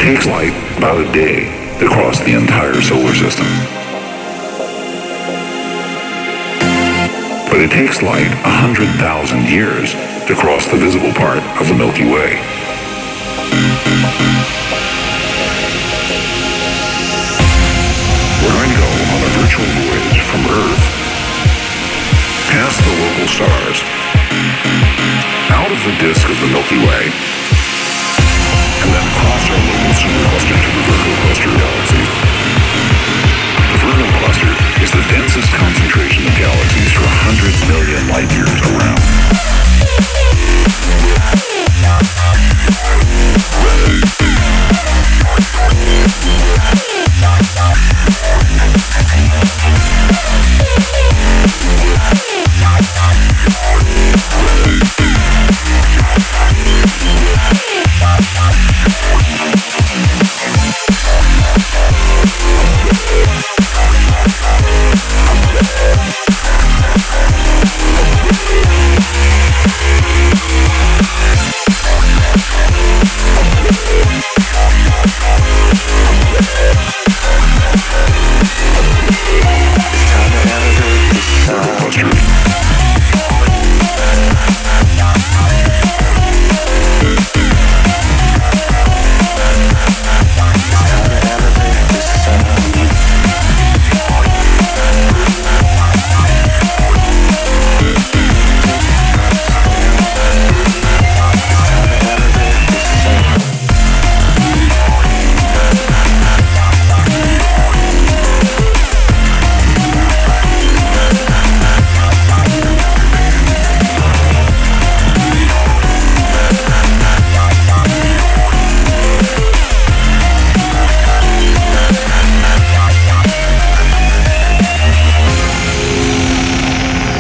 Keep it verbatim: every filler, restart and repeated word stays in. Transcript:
takes light about a day to cross the entire solar system. But it takes light one hundred thousand years to cross the visible part of the Milky Way. We're going to go on a virtual voyage from Earth, past the local stars, out of the disk of the Milky Way, and then across our local supercluster to the Virgo cluster galaxy. The Virgo cluster is the densest concentration of galaxies for one hundred million light years